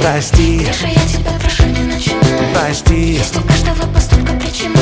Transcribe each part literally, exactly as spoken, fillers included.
Прости, Лишь я тебя прошу, не начинай. прости. Есть у каждого поступка причина.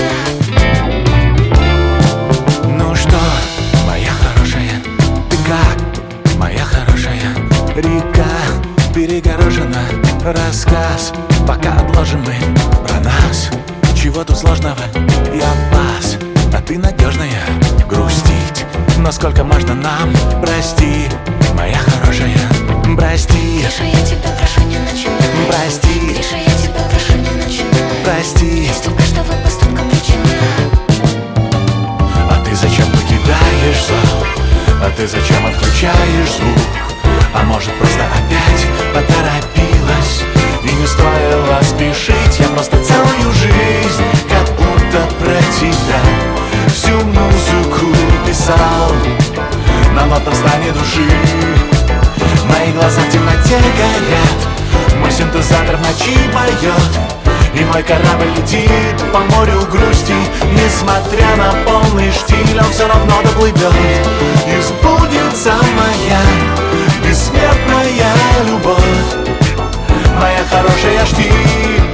Ну что, моя хорошая, ты как, моя хорошая? Река перегорожена, рассказ пока отложим мы про нас. Чего тут сложного, я пас, а ты надежная. Грустить, но сколько можно нам? Прости, моя хорошая, прости. Лишь я тебя прошу, не начинай. Прости, Лишь я тебя прошу, не начинай. прости. Есть у каждого поступка причина. А ты зачем покидаешь зал? А ты зачем отключаешь звук? А может просто опять поторопилась? И не стоило спешить, я просто целую жизнь как будто про тебя всю музыку писал на нотном стане души. Мои глаза в темноте горят, мой синтезатор в ночи поет, и мой корабль летит по морю грусти. Несмотря на полный штиль, он все равно доплывет. И сбудется моя бессмертная любовь, моя хорошая штиль.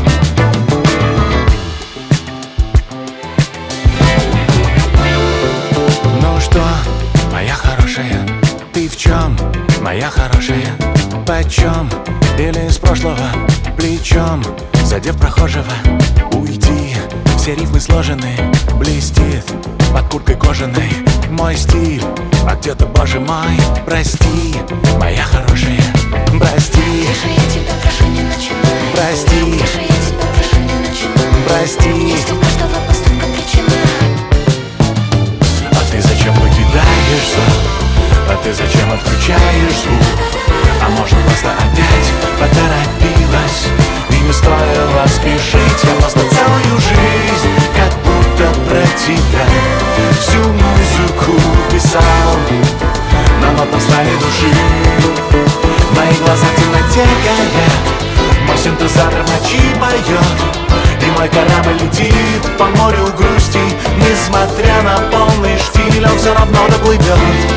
Ну что, моя хорошая, ты в чем, моя хорошая? Почем? Или из прошлого плечом, задев прохожего, уйди. Все рифмы сложены, блестит под курткой кожаной мой стиль. А где-то, боже мой, прости, моя хорошая, прости. Лишь я тебя прошу, не начинай. Прости, Лишь я тебя прошу, не начинай. прости. Есть у каждого поступка причина. А ты зачем покидаешь зал? А ты зачем отключаешь звук? А может просто опять поторопилась? И не стоило спешить, я просто целую жизнь как будто про тебя всю музыку писал на нотном стане души. Мои глаза в темноте горят, мой синтезатор в ночи поет, и мой корабль летит по морю грусти. Несмотря на полный штиль, он все равно доплывет.